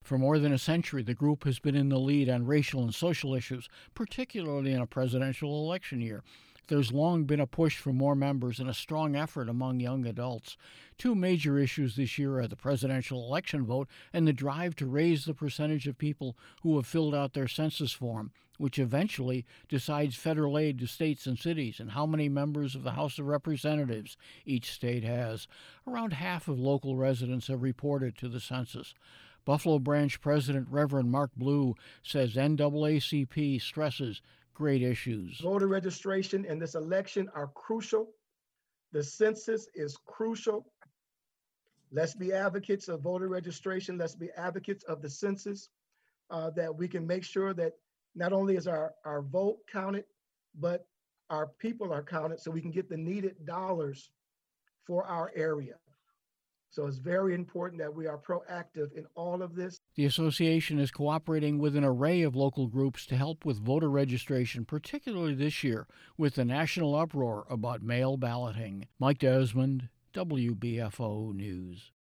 For more than a century, the group has been in the lead on racial and social issues, particularly in a presidential election year. There's long been a push for more members and a strong effort among young adults. Two major issues this year are the presidential election vote and the drive to raise the percentage of people who have filled out their census form, which eventually decides federal aid to states and cities and how many members of the House of Representatives each state has. Around half of local residents have reported to the census. Buffalo Branch President Reverend Mark Blue says NAACP stresses great issues. Voter registration in this election are crucial. The census is crucial. Let's be advocates of voter registration. Let's be advocates of the census, that we can make sure that not only is our vote counted, but our people are counted so we can get the needed dollars for our area. So it's very important that we are proactive in all of this. The association is cooperating with an array of local groups to help with voter registration, particularly this year, with the national uproar about mail balloting. Mike Desmond, WBFO News.